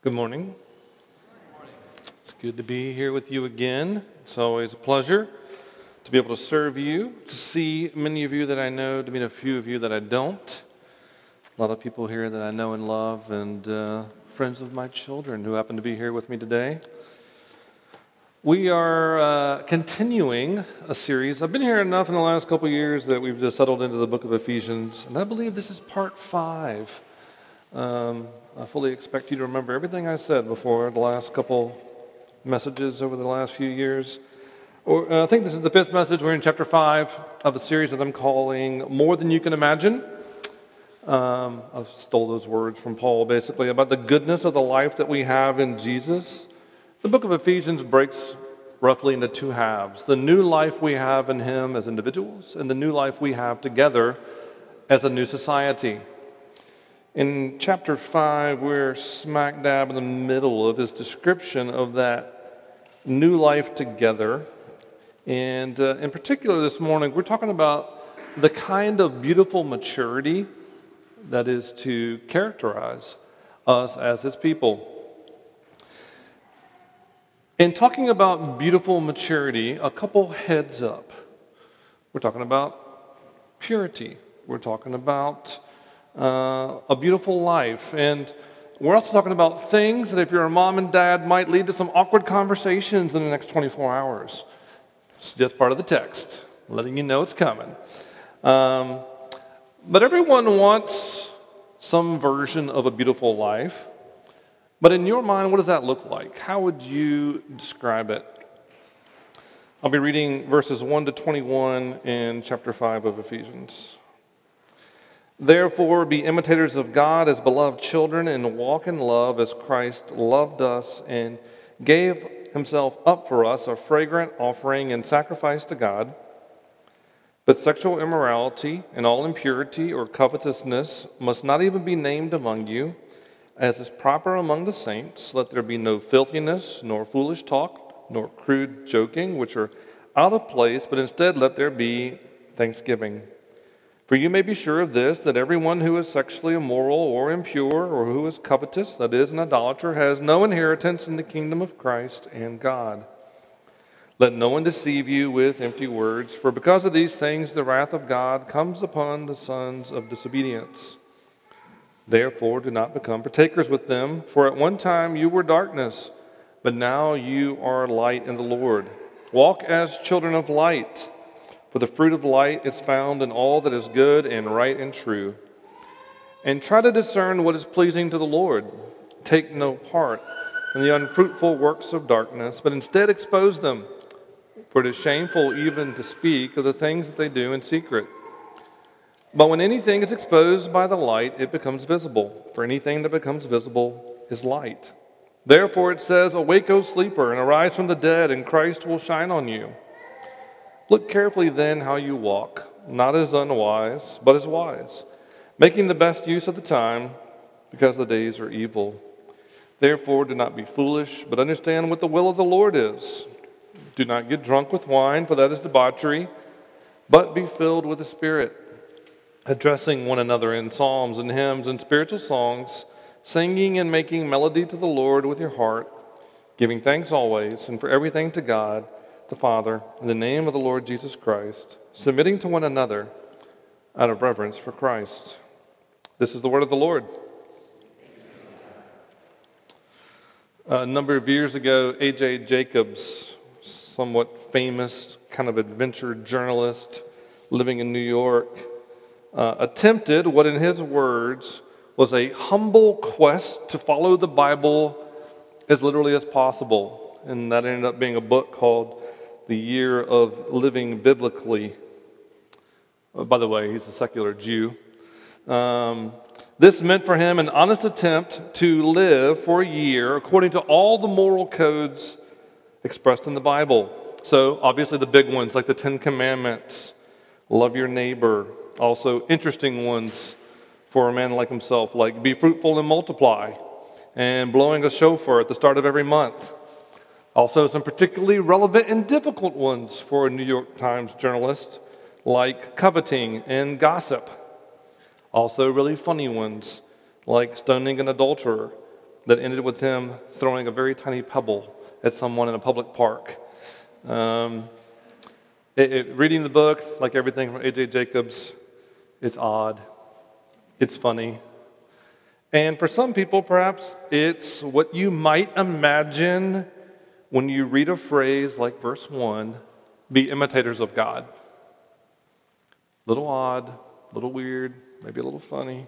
Good morning. It's good to be here with you again. It's always a pleasure to be able to serve you, to see many of you that I know, to meet a few of you that I don't. A lot of people here that I know and love, and friends of my children who happen to be here with me today. We are continuing a series. I've been here enough in the last couple of years that we've just settled into the book of Ephesians, and I believe this is part 5. I fully expect you to remember everything I said before the last couple messages over the last few years. I think this is the 5th message. We're in chapter 5 of a series that I'm calling More Than You Can Imagine. I stole those words from Paul, basically, about the goodness of the life that we have in Jesus. The book of Ephesians breaks roughly into 2 halves. The new life we have in him as individuals, and the new life we have together as a new society. In chapter 5, we're smack dab in the middle of his description of that new life together. And in particular this morning, we're talking about the kind of beautiful maturity that is to characterize us as his people. In talking about beautiful maturity, a couple heads up. We're talking about purity. We're talking about a beautiful life. And we're also talking about things that if you're a mom and dad might lead to some awkward conversations in the next 24 hours. It's just part of the text, letting you know it's coming. But everyone wants some version of a beautiful life. But in your mind, what does that look like? How would you describe it? I'll be reading verses 1 to 21 in chapter 5 of Ephesians. Therefore, be imitators of God as beloved children, and walk in love as Christ loved us and gave himself up for us, a fragrant offering and sacrifice to God. But sexual immorality and all impurity or covetousness must not even be named among you, as is proper among the saints. Let there be no filthiness, nor foolish talk, nor crude joking, which are out of place, but instead let there be thanksgiving. For you may be sure of this, that everyone who is sexually immoral or impure or who is covetous, that is, an idolater, has no inheritance in the kingdom of Christ and God. Let no one deceive you with empty words, for because of these things the wrath of God comes upon the sons of disobedience. Therefore do not become partakers with them, for at one time you were darkness, but now you are light in the Lord. Walk as children of light. For the fruit of light is found in all that is good and right and true. And try to discern what is pleasing to the Lord. Take no part in the unfruitful works of darkness, but instead expose them. For it is shameful even to speak of the things that they do in secret. But when anything is exposed by the light, it becomes visible. For anything that becomes visible is light. Therefore it says, Awake, O sleeper, and arise from the dead, and Christ will shine on you. Look carefully then how you walk, not as unwise, but as wise, making the best use of the time, because the days are evil. Therefore do not be foolish, but understand what the will of the Lord is. Do not get drunk with wine, for that is debauchery, but be filled with the Spirit, addressing one another in psalms and hymns and spiritual songs, singing and making melody to the Lord with your heart, giving thanks always and for everything to God, the Father, in the name of the Lord Jesus Christ, submitting to one another out of reverence for Christ. This is the word of the Lord. A number of years ago, A.J. Jacobs, somewhat famous kind of adventure journalist living in New York, attempted what in his words was a humble quest to follow the Bible as literally as possible. And that ended up being a book called The Year of Living Biblically. By the way, he's a secular Jew. This meant for him an honest attempt to live for a year according to all the moral codes expressed in the Bible. So obviously the big ones like the 10 Commandments, love your neighbor. Also interesting ones for a man like himself, like be fruitful and multiply, and blowing a shofar at the start of every month. Also, some particularly relevant and difficult ones for a New York Times journalist, like coveting and gossip. Also, really funny ones, like stoning an adulterer that ended with him throwing a very tiny pebble at someone in a public park. Reading the book, like everything from A.J. Jacobs, it's odd, it's funny. And for some people, perhaps it's what you might imagine when you read a phrase like verse 1, be imitators of God. A little odd, a little weird, maybe a little funny.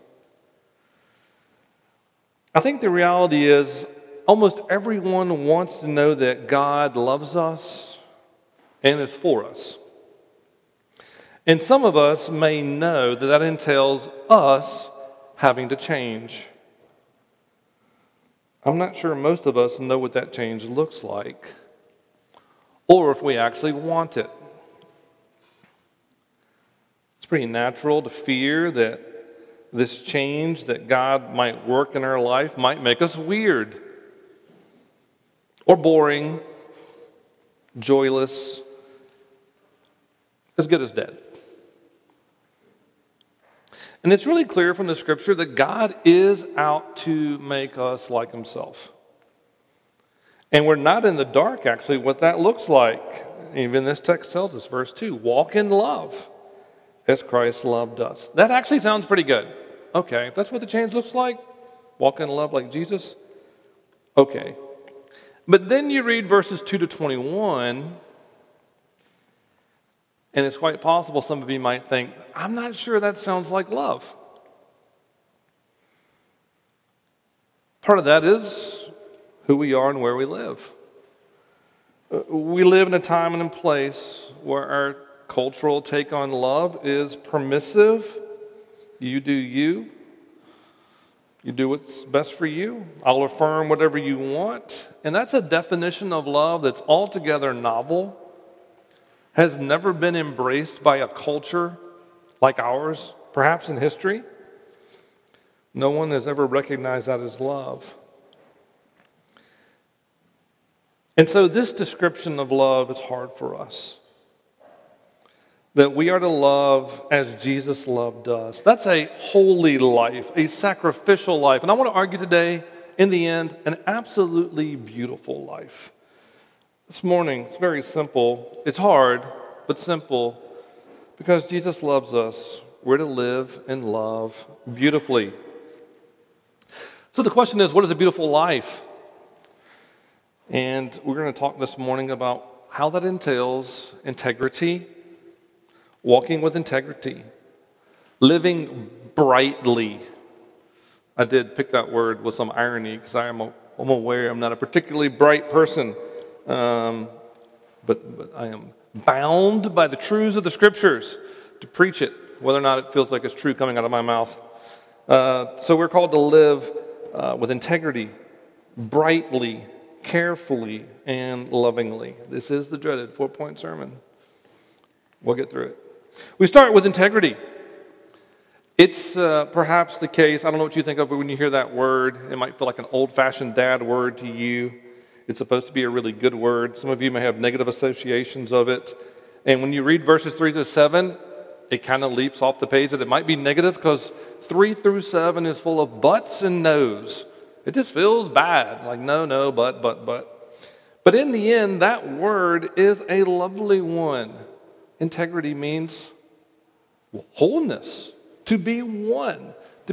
I think the reality is almost everyone wants to know that God loves us and is for us. And some of us may know that that entails us having to change. I'm not sure most of us know what that change looks like, or if we actually want it. It's pretty natural to fear that this change that God might work in our life might make us weird, or boring, joyless, as good as dead. And it's really clear from the scripture that God is out to make us like himself. And we're not in the dark, actually, what that looks like. Even this text tells us, verse 2, walk in love as Christ loved us. That actually sounds pretty good. Okay, if that's what the change looks like, walk in love like Jesus, okay. But then you read verses 2 to 21, and it's quite possible some of you might think, I'm not sure that sounds like love. Part of that is who we are and where we live. We live in a time and a place where our cultural take on love is permissive. You do you. You do what's best for you. I'll affirm whatever you want. And that's a definition of love that's altogether novel, has never been embraced by a culture like ours, perhaps in history. No one has ever recognized that as love. And so this description of love is hard for us. That we are to love as Jesus loved us. That's a holy life, a sacrificial life. And I want to argue today, in the end, an absolutely beautiful life. This morning, it's very simple. It's hard, but simple. Because Jesus loves us, we're to live and love beautifully. So the question is, what is a beautiful life? And we're going to talk this morning about how that entails integrity, walking with integrity, living brightly. I did pick that word with some irony because I'm aware I'm not a particularly bright person, but I am bound by the truths of the Scriptures to preach it, whether or not it feels like it's true coming out of my mouth. So we're called to live with integrity, brightly, carefully, and lovingly. This is the dreaded 4-point sermon. We'll get through it. We start with integrity. It's perhaps the case, I don't know what you think of when you hear that word. It might feel like an old-fashioned dad word to you. It's supposed to be a really good word. Some of you may have negative associations of it. And when you read verses 3 to 7, it kind of leaps off the page that it might be negative because 3 through 7 is full of buts and no's. It just feels bad, like no, but. But in the end, that word is a lovely one. Integrity means wholeness, to be one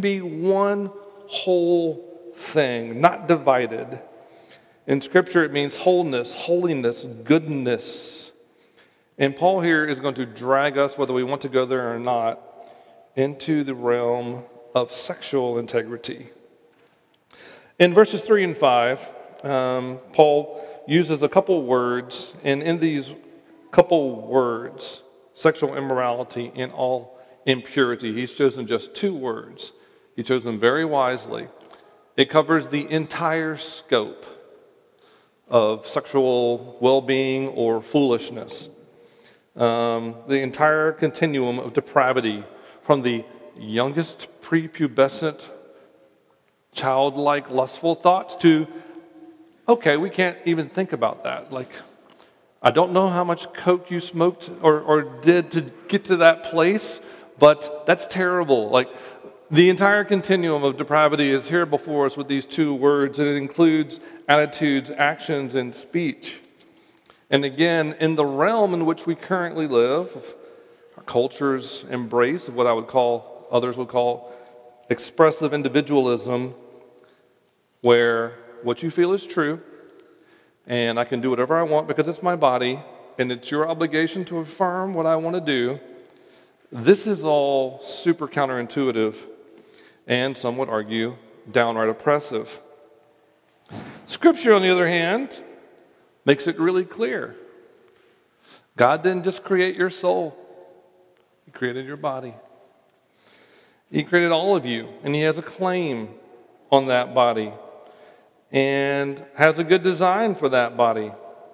whole thing, not divided. In Scripture, it means wholeness, holiness, goodness. And Paul here is going to drag us, whether we want to go there or not, into the realm of sexual integrity. In verses 3 and 5, Paul uses a couple words, and in these couple words, sexual immorality and all impurity, he's chosen just 2 words. He chose them very wisely. It covers the entire scope of sexual well-being or foolishness. The entire continuum of depravity, from the youngest prepubescent childlike lustful thoughts to, okay, we can't even think about that. Like, I don't know how much coke you smoked or did to get to that place, but that's terrible. Like, The entire continuum of depravity is here before us with these two words, and it includes attitudes, actions, and speech. And again, in the realm in which we currently live, our culture's embrace of what others would call expressive individualism, where what you feel is true, and I can do whatever I want because it's my body, and it's your obligation to affirm what I want to do. This is all super counterintuitive, and some would argue downright oppressive. Scripture, on the other hand, makes it really clear. God didn't just create your soul. He created your body. He created all of you, and He has a claim on that body and has a good design for that body.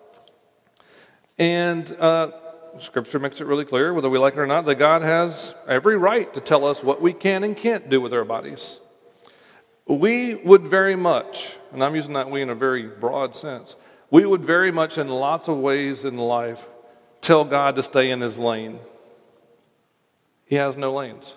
And Scripture makes it really clear, whether we like it or not, that God has every right to tell us what we can and can't do with our bodies. We would very much, and I'm using that we in a very broad sense, we would very much in lots of ways in life tell God to stay in His lane. He has no lanes.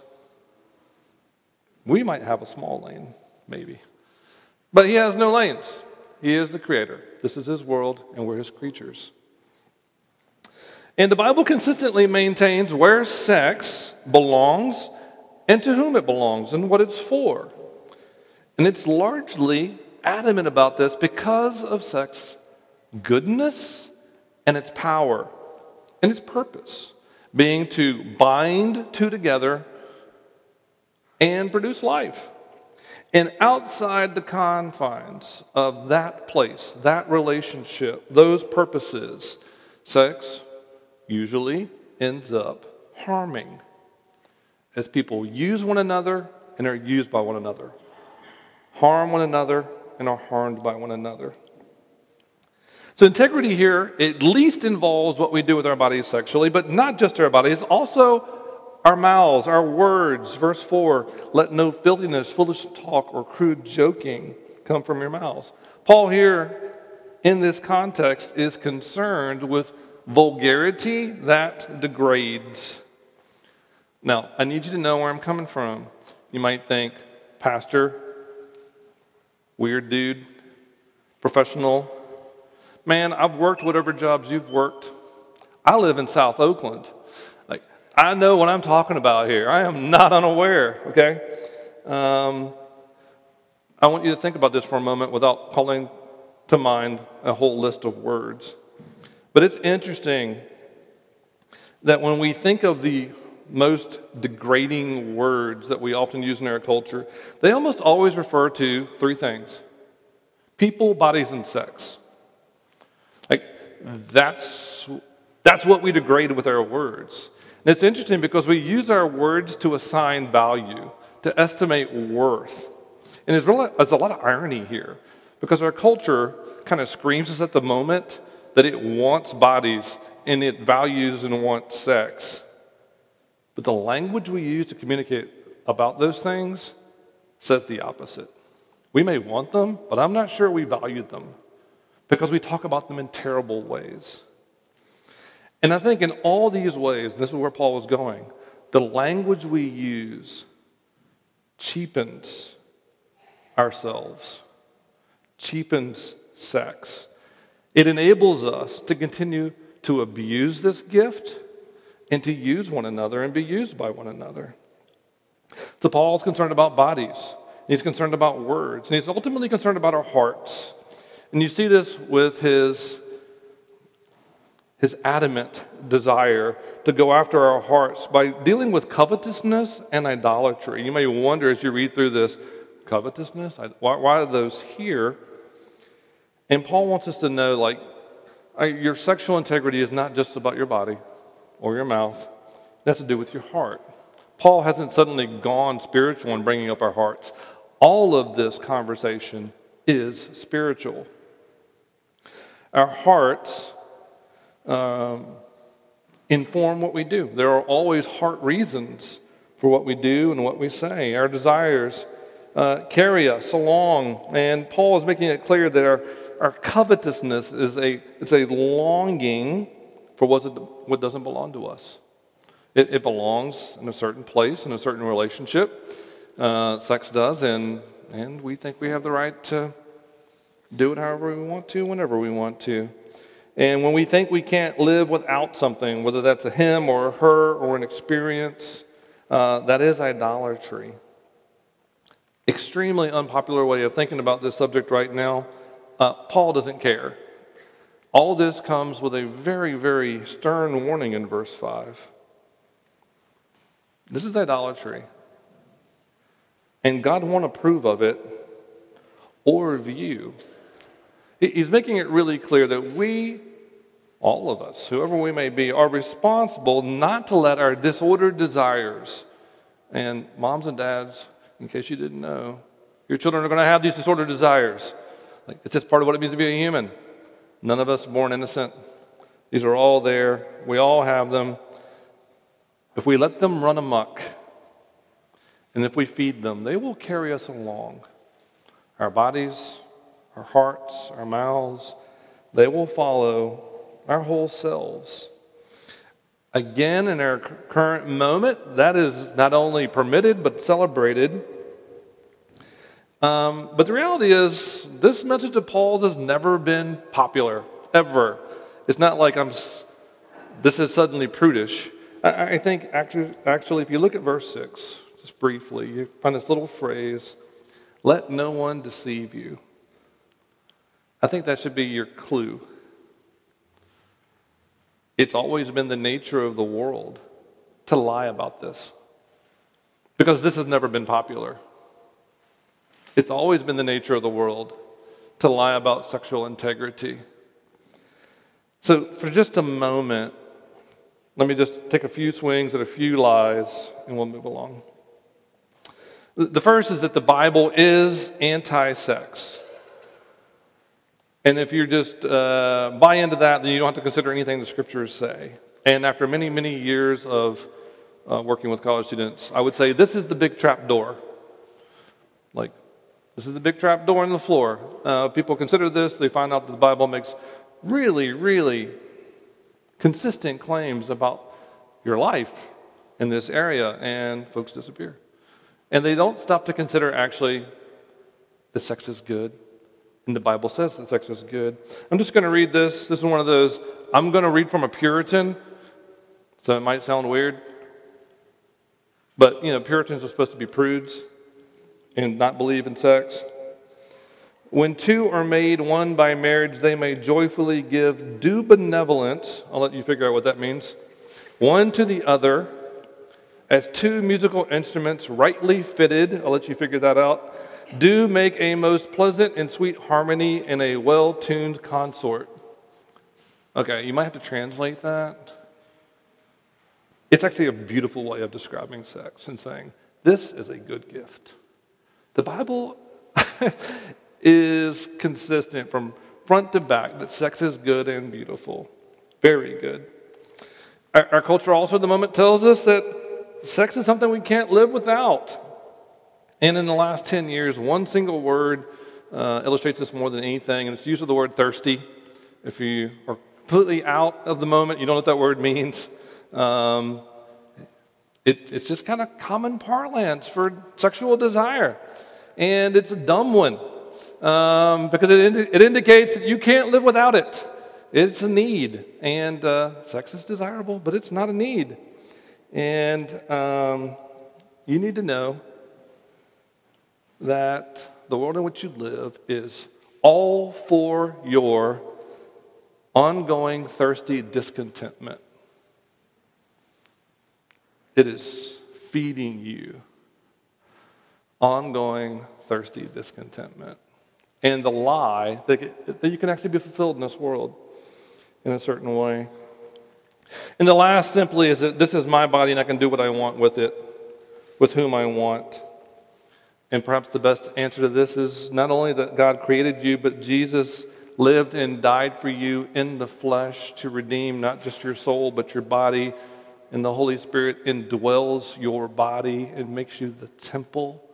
We might have a small lane, maybe. But He has no lanes. He is the Creator. This is His world, and we're His creatures. And the Bible consistently maintains where sex belongs and to whom it belongs and what it's for. And it's largely adamant about this because of sex goodness and its power and its purpose, being to bind two together and produce life. And outside the confines of that place, that relationship, those purposes, sex usually ends up harming as people use one another and are used by one another, harm one another and are harmed by one another. So integrity here at least involves what we do with our bodies sexually, but not just our bodies, also our mouths, our words. Verse 4, let no filthiness, foolish talk, or crude joking come from your mouths. Paul here, in this context, is concerned with vulgarity that degrades. Now, I need you to know where I'm coming from. You might think, pastor, weird dude, professional. Man, I've worked whatever jobs you've worked. I live in South Oakland. I know what I'm talking about here. I am not unaware, okay? I want you to think about this for a moment without calling to mind a whole list of words. But it's interesting that when we think of the most degrading words that we often use in our culture, they almost always refer to three things: people, bodies, and sex. That's what we degrade with our words. And it's interesting because we use our words to assign value, to estimate worth. And there's a lot of irony here because our culture kind of screams us at the moment that it wants bodies and it values and wants sex. But the language we use to communicate about those things says the opposite. We may want them, but I'm not sure we value them because we talk about them in terrible ways. And I think in all these ways, this is where Paul was going, the language we use cheapens ourselves, cheapens sex. It enables us to continue to abuse this gift and to use one another and be used by one another. So Paul's concerned about bodies. He's concerned about words. And he's ultimately concerned about our hearts. And you see this with his adamant desire to go after our hearts by dealing with covetousness and idolatry. You may wonder as you read through this, covetousness? Why are those here? And Paul wants us to know, your sexual integrity is not just about your body or your mouth. It has to do with your heart. Paul hasn't suddenly gone spiritual in bringing up our hearts. All of this conversation is spiritual. Our hearts inform what we do. There are always heart reasons for what we do and what we say. Our desires carry us along, and Paul is making it clear that our covetousness is a longing for what doesn't belong to us. It belongs in a certain place, in a certain relationship. Sex does, and we think we have the right to do it however we want to, whenever we want to. And when we think we can't live without something, whether that's a him or a her or an experience, that is idolatry. Extremely unpopular way of thinking about this subject right now. Paul doesn't care. All this comes with a very, very stern warning in verse 5. This is idolatry. And God won't approve of it or of you. He's making it really clear that we, all of us, whoever we may be, are responsible not to let our disordered desires, and moms and dads, in case you didn't know, your children are going to have these disordered desires. Like, it's just part of what it means to be a human. None of us are born innocent. These are all there. We all have them. If we let them run amok, and if we feed them, they will carry us along. Our bodies, our hearts, our mouths, they will follow our whole selves. Again, in our current moment, that is not only permitted but celebrated. But the reality is, this message of Paul's has never been popular, ever. It's not like this is suddenly prudish. I think actually, if you look at verse 6, just briefly, you find this little phrase, let no one deceive you. I think that should be your clue. It's always been the nature of the world to lie about this, because this has never been popular. It's always been the nature of the world to lie about sexual integrity. So for just a moment, let me just take a few swings at a few lies, and we'll move along. The first is that the Bible is anti-sex. And if you just buy into that, then you don't have to consider anything the scriptures say. And after many, many years of working with college students, I would say this is the big trap door. Like, this is the big trap door in the floor. People consider this, they find out that the Bible makes really, really consistent claims about your life in this area, and folks disappear. And they don't stop to consider actually that sex is good. And the Bible says that sex is good. I'm just going to read this. This is one of those, I'm going to read from a Puritan, so it might sound weird. But, Puritans are supposed to be prudes and not believe in sex. When two are made one by marriage, they may joyfully give due benevolence, I'll let you figure out what that means, one to the other, as two musical instruments rightly fitted, I'll let you figure that out, do make a most pleasant and sweet harmony in a well-tuned consort. Okay, you might have to translate that. It's actually a beautiful way of describing sex and saying, this is a good gift. The Bible is consistent from front to back that sex is good and beautiful. Very good. Our culture also at the moment tells us that sex is something we can't live without. And in the last 10 years, one single word illustrates this more than anything, and it's the use of the word thirsty. If you are completely out of the moment, you don't know what that word means. It's just kind of common parlance for sexual desire. And it's a dumb one because it indicates that you can't live without it. It's a need. And sex is desirable, but it's not a need. And you need to know that the world in which you live is all for your ongoing thirsty discontentment. It is feeding you ongoing thirsty discontentment. And the lie that you can actually be fulfilled in this world in a certain way. And the last simply is that this is my body and I can do what I want with it, with whom I want. And perhaps the best answer to this is not only that God created you, but Jesus lived and died for you in the flesh to redeem not just your soul, but your body. And the Holy Spirit indwells your body and makes you a temple.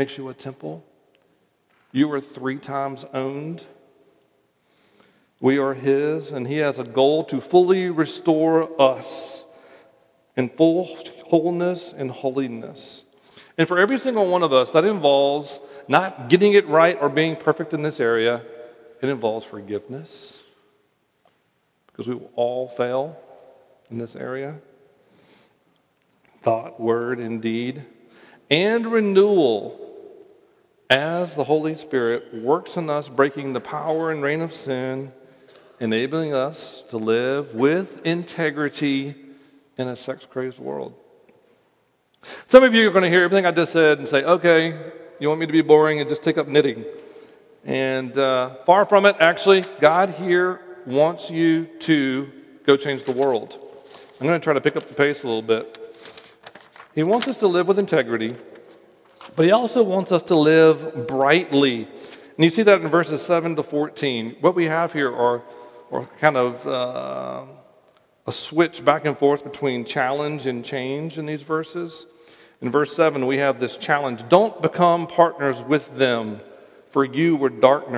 You are 3 times owned. We are His, and He has a goal to fully restore us in full wholeness and holiness. And for every single one of us, that involves not getting it right or being perfect in this area. It involves forgiveness, because we will all fail in this area. Thought, word, and deed. And renewal as the Holy Spirit works in us, breaking the power and reign of sin, enabling us to live with integrity in a sex-crazed world. Some of you are going to hear everything I just said and say, okay, you want me to be boring and just take up knitting. And far from it, actually, God here wants you to go change the world. I'm going to try to pick up the pace a little bit. He wants us to live with integrity, but he also wants us to live brightly. And you see that in verses 7 to 14. What we have here are kind of a switch back and forth between challenge and change in these verses. In verse 7, we have this challenge. Don't become partners with them, for you were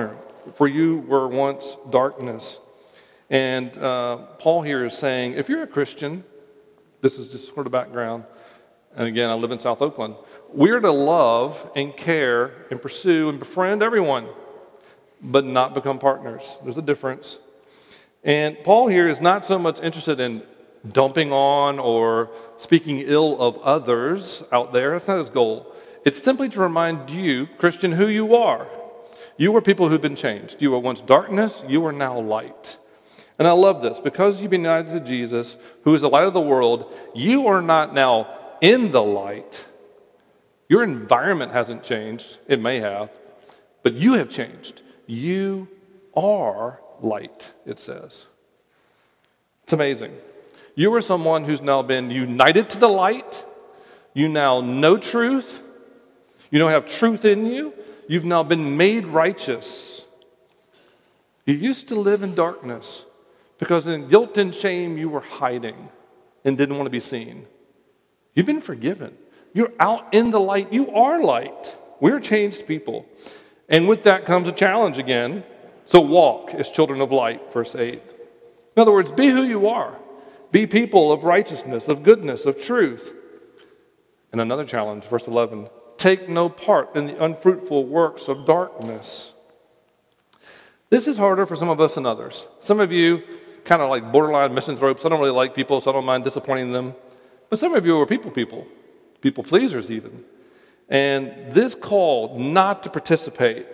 once darkness. And Paul here is saying, if you're a Christian, this is just sort of background, and again, I live in South Oakland, we're to love and care and pursue and befriend everyone, but not become partners. There's a difference. And Paul here is not so much interested in dumping on or speaking ill of others out there. That's not his goal. It's simply to remind you, Christian, who you are. You were people who've been changed. You were once darkness, you are now light. And I love this. Because you've been united to Jesus, who is the light of the world, you are not now in the light. Your environment hasn't changed. It may have. But you have changed. You are light, it says. It's amazing. You are someone who's now been united to the light. You now know truth. You now have truth in you. You've now been made righteous. You used to live in darkness because in guilt and shame you were hiding and didn't want to be seen. You've been forgiven. You're out in the light. You are light. We're changed people. And with that comes a challenge again. So walk as children of light, verse 8. In other words, be who you are. Be people of righteousness, of goodness, of truth. And another challenge, verse 11. Take no part in the unfruitful works of darkness. This is harder for some of us than others. Some of you kind of like borderline misanthropes. I don't really like people, so I don't mind disappointing them. But some of you are people pleasers even. And this call not to participate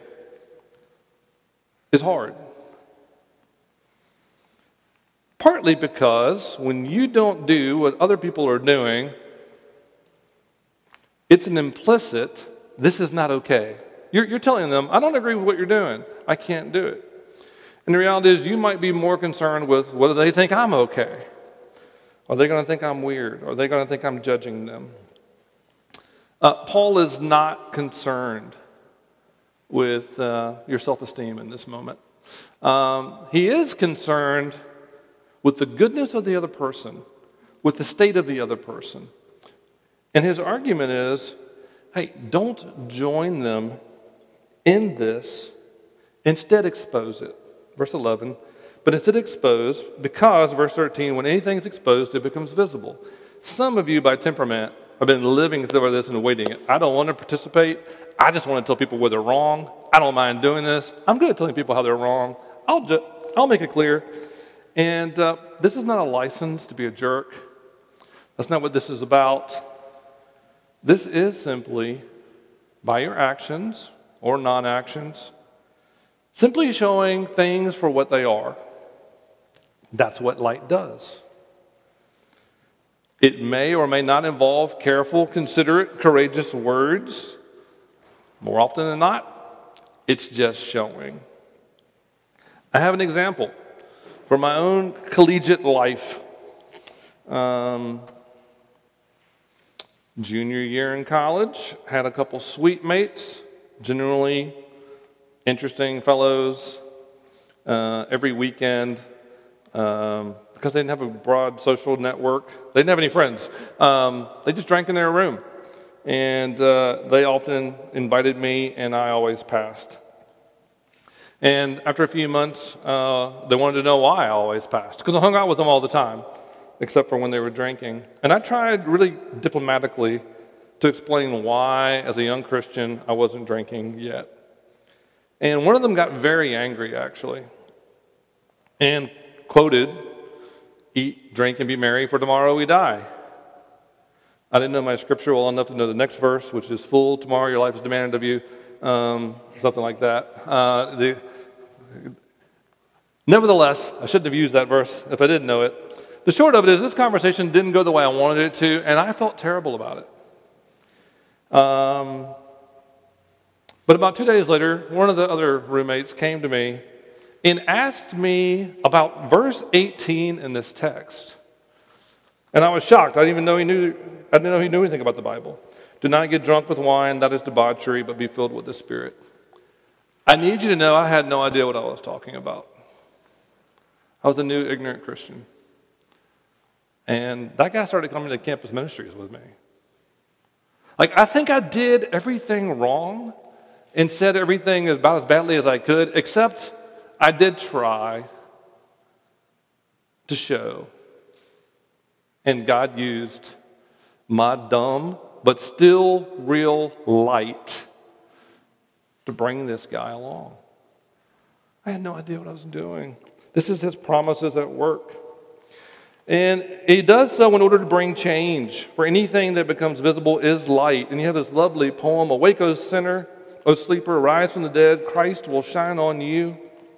is hard. Partly because when you don't do what other people are doing, it's an implicit, this is not okay. You're telling them, I don't agree with what you're doing. I can't do it. And the reality is you might be more concerned with whether they think I'm okay. Are they going to think I'm weird? Are they going to think I'm judging them? Paul is not concerned with your self-esteem in this moment. He is concerned with the goodness of the other person, with the state of the other person. And his argument is, hey, don't join them in this. Instead, expose it. Verse 11, but instead expose, because, verse 13, when anything is exposed, it becomes visible. Some of you, by temperament, have been living through this and waiting it. I don't want to participate. I just want to tell people where they're wrong. I don't mind doing this. I'm good at telling people how they're wrong. I'll make it clear. And this is not a license to be a jerk. That's not what this is about. This is simply, by your actions or non-actions, simply showing things for what they are. That's what light does. It may or may not involve careful, considerate, courageous words. More often than not, it's just showing. I have an example from my own collegiate life. Junior year in college, had a couple sweet mates, generally interesting fellows, every weekend, because they didn't have a broad social network. They didn't have any friends. They just drank in their room. And they often invited me, and I always passed. And after a few months, they wanted to know why I always passed, because I hung out with them all the time, except for when they were drinking. And I tried really diplomatically to explain why, as a young Christian, I wasn't drinking yet. And one of them got very angry, actually, and quoted, "Eat, drink, and be merry, for tomorrow we die." I didn't know my scripture well enough to know the next verse, which is full, tomorrow your life is demanded of you, something like that. Nevertheless, I shouldn't have used that verse if I didn't know it. The short of it is this conversation didn't go the way I wanted it to, and I felt terrible about it. But about 2 days later, one of the other roommates came to me and asked me about verse 18 in this text. And I was shocked. I didn't know he knew anything about the Bible. Do not get drunk with wine, that is debauchery, but be filled with the Spirit. I need you to know I had no idea what I was talking about. I was a new, ignorant Christian. And that guy started coming to campus ministries with me. Like, I think I did everything wrong and said everything about as badly as I could, except I did try to show. And God used my dumb but still real light to bring this guy along. I had no idea what I was doing. This is his promises at work. And he does so in order to bring change. For anything that becomes visible is light. And you have this lovely poem, "Awake, O sinner, O sleeper, rise from the dead, Christ will shine on you."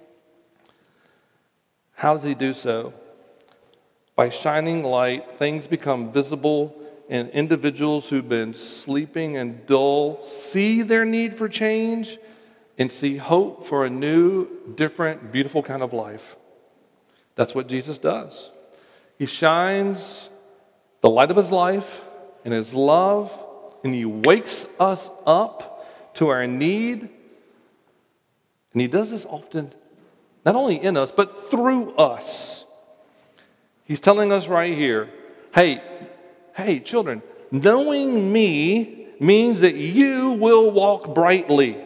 How does he do so? By shining light, things become visible, and individuals who've been sleeping and dull see their need for change and see hope for a new, different, beautiful kind of life. That's what Jesus does. He shines the light of his life and his love, and he wakes us up to our need. And he does this often, not only in us, but through us. He's telling us right here, hey, children, knowing me means that you will walk brightly.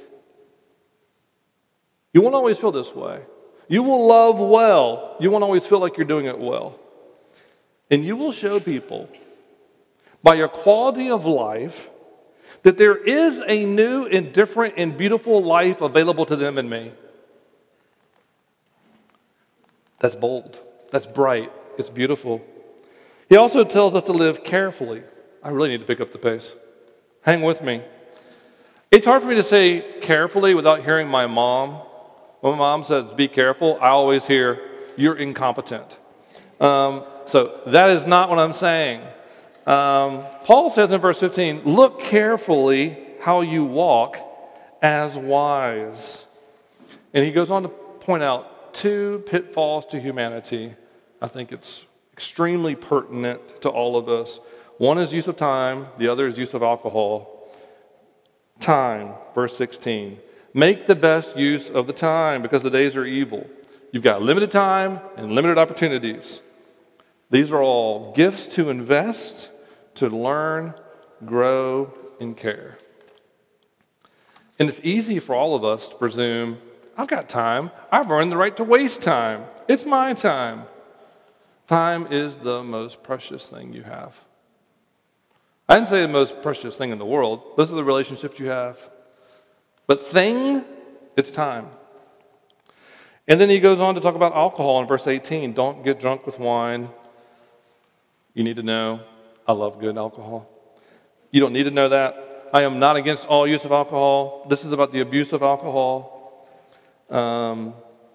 You won't always feel this way. You will love well. You won't always feel like you're doing it well. And you will show people by your quality of life that there is a new and different and beautiful life available to them and me. That's bold. That's bright. It's beautiful. He also tells us to live carefully. I really need to pick up the pace. Hang with me. It's hard for me to say carefully without hearing my mom. When my mom says, be careful, I always hear, you're incompetent. So that is not what I'm saying. Paul says in verse 15, look carefully how you walk as wise. And he goes on to point out 2 pitfalls to humanity. I think it's extremely pertinent to all of us. One is use of time, the other is use of alcohol. Time, verse 16. Make the best use of the time because the days are evil. You've got limited time and limited opportunities. These are all gifts to invest, to learn, grow, and care. And it's easy for all of us to presume, I've got time. I've earned the right to waste time. It's my time. Time is the most precious thing you have. I didn't say the most precious thing in the world. Those are the relationships you have. But thing, it's time. And then he goes on to talk about alcohol in verse 18. Don't get drunk with wine. You need to know, I love good alcohol. You don't need to know that. I am not against all use of alcohol. This is about the abuse of alcohol. I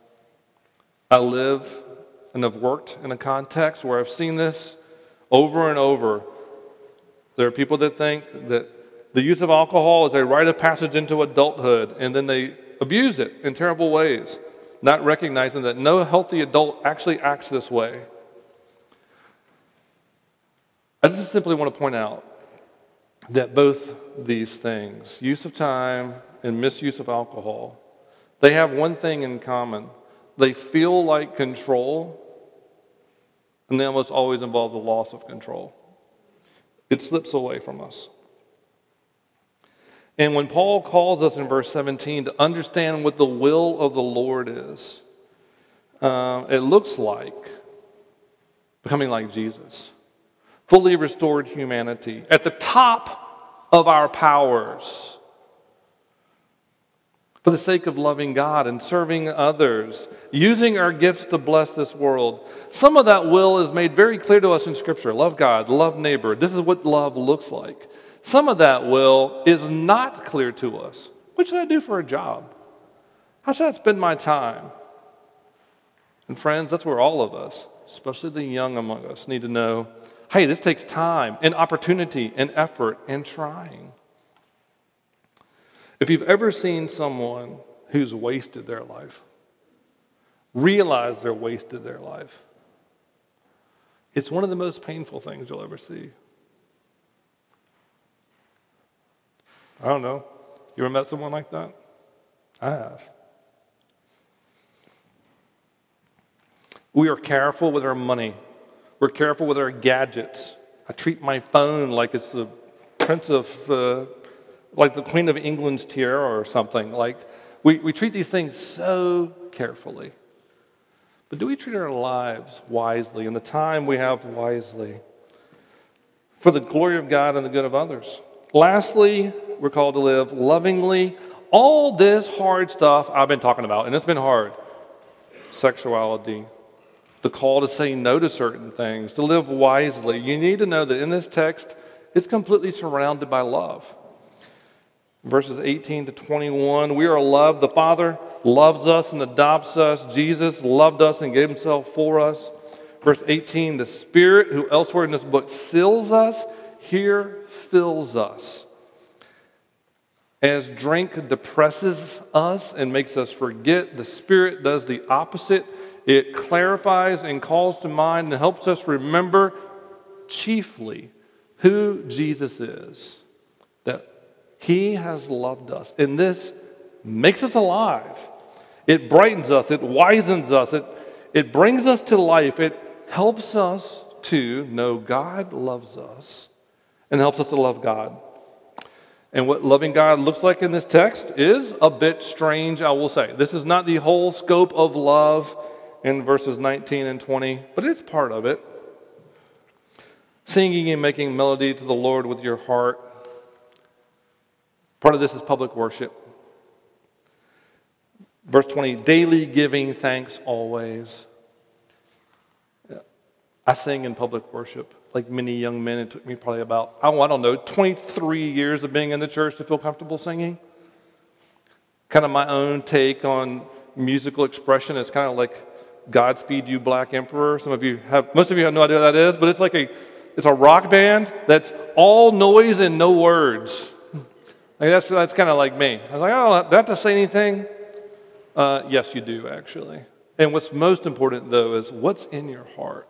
live and have worked in a context where I've seen this over and over. There are people that think that the use of alcohol is a rite of passage into adulthood, and then they abuse it in terrible ways, not recognizing that no healthy adult actually acts this way. I just simply want to point out that both these things, use of time and misuse of alcohol, they have one thing in common. They feel like control, and they almost always involve the loss of control. It slips away from us. And when Paul calls us in verse 17 to understand what the will of the Lord is, it looks like becoming like Jesus. Fully restored humanity. At the top of our powers for the sake of loving God and serving others, using our gifts to bless this world. Some of that will is made very clear to us in Scripture. Love God, love neighbor. This is what love looks like. Some of that will is not clear to us. What should I do for a job? How should I spend my time? And friends, that's where all of us, especially the young among us, need to know, hey, this takes time and opportunity and effort and trying. If you've ever seen someone who's wasted their life, realize they're wasted their life, it's one of the most painful things you'll ever see. I don't know. You ever met someone like that? I have. We are careful with our money. We're careful with our gadgets. I treat my phone like it's the like the Queen of England's tiara or something. Like we treat these things so carefully. But do we treat our lives wisely and the time we have wisely for the glory of God and the good of others? Lastly, we're called to live lovingly. All this hard stuff I've been talking about, and it's been hard. Sexuality, the call to say no to certain things, to live wisely. You need to know that in this text, it's completely surrounded by love. Verses 18 to 21, we are loved. The Father loves us and adopts us. Jesus loved us and gave himself for us. Verse 18, the Spirit who elsewhere in this book seals us, here fills us. As drink depresses us and makes us forget, the Spirit does the opposite. It clarifies and calls to mind and helps us remember chiefly who Jesus is. That he has loved us. And this makes us alive. It brightens us. It wisens us. It brings us to life. It helps us to know God loves us and helps us to love God. And what loving God looks like in this text is a bit strange, I will say. This is not the whole scope of love in verses 19 and 20, but it's part of it. Singing and making melody to the Lord with your heart. Part of this is public worship. Verse 20, daily giving thanks always. I sing in public worship. Like many young men, it took me probably about, 23 years of being in the church to feel comfortable singing. Kind of my own take on musical expression. It's kind of like Godspeed You Black Emperor. Most of you have no idea what that is, but it's a rock band that's all noise and no words. Like that's kind of like me. I was like, oh, do I have to say anything? Yes, you do, actually. And what's most important, though, is what's in your heart.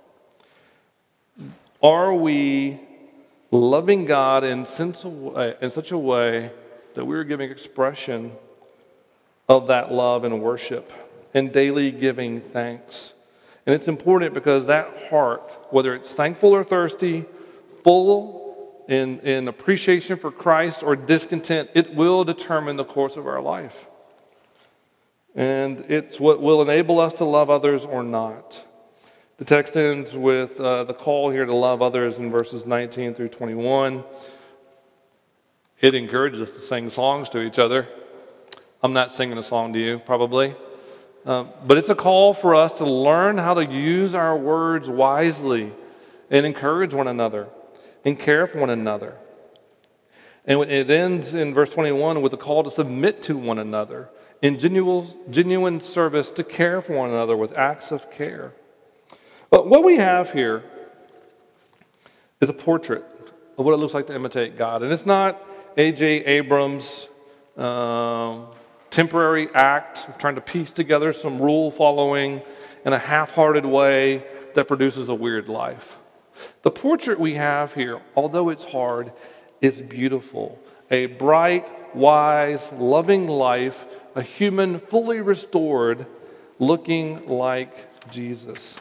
Are we loving God in such a way that we're giving expression of that love and worship and daily giving thanks? And it's important because that heart, whether it's thankful or thirsty, full in appreciation for Christ or discontent, it will determine the course of our life. And it's what will enable us to love others or not. The text ends with the call here to love others in verses 19 through 21. It encourages us to sing songs to each other. I'm not singing a song to you, probably. But it's a call for us to learn how to use our words wisely and encourage one another and care for one another. And it ends in verse 21 with a call to submit to one another in genuine service, to care for one another with acts of care. But what we have here is a portrait of what it looks like to imitate God. And it's not A.J. Abrams' temporary act of trying to piece together some rule following in a half-hearted way that produces a weird life. The portrait we have here, although it's hard, is beautiful. A bright, wise, loving life, a human fully restored, looking like Jesus.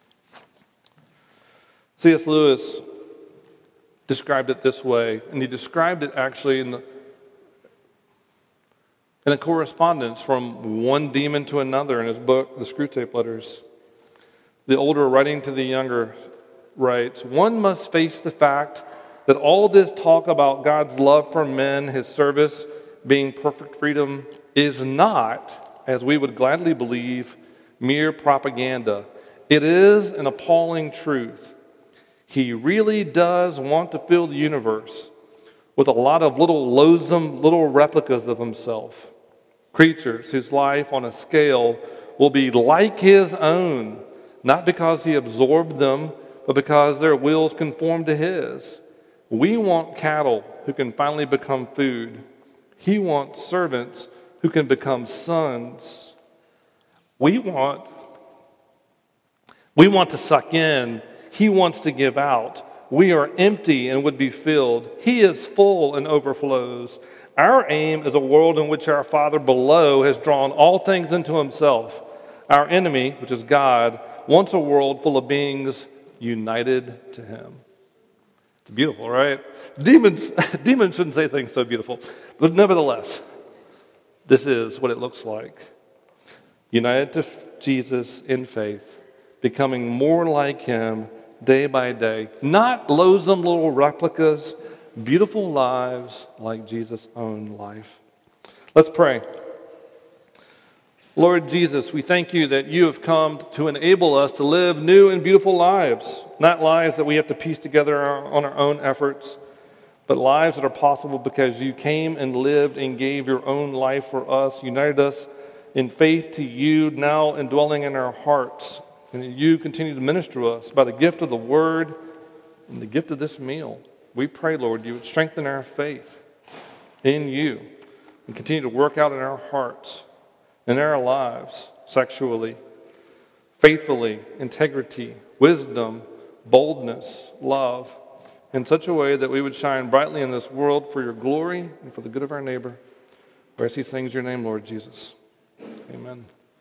C.S. Lewis described it this way, and he described it actually in a correspondence from one demon to another in his book, The Screwtape Letters. The older, writing to the younger, writes, "One must face the fact that all this talk about God's love for men, his service being perfect freedom, is not, as we would gladly believe, mere propaganda. It is an appalling truth. He really does want to fill the universe with a lot of loathsome little replicas of himself, creatures whose life on a scale will be like his own, not because he absorbed them, but because their wills conform to his. We want cattle who can finally become food. He wants servants who can become sons. We want to suck in. He wants to give out. We are empty and would be filled. He is full and overflows. Our aim is a world in which our Father below has drawn all things into himself. Our enemy, which is God, wants a world full of beings united to him. It's beautiful, right? Demons shouldn't say things so beautiful. But nevertheless, this is what it looks like. United to Jesus in faith, becoming more like him day by day. Not loathsome little replicas, beautiful lives like Jesus' own life. Let's pray. Lord Jesus, we thank you that you have come to enable us to live new and beautiful lives, not lives that we have to piece together on our own efforts, but lives that are possible because you came and lived and gave your own life for us, united us in faith to you, now indwelling in our hearts, and that you continue to minister to us by the gift of the word and the gift of this meal. We pray, Lord, you would strengthen our faith in you and continue to work out in our hearts, in our lives, sexually, faithfully, integrity, wisdom, boldness, love, in such a way that we would shine brightly in this world for your glory and for the good of our neighbor. We ask these things in your name, Lord Jesus. Amen.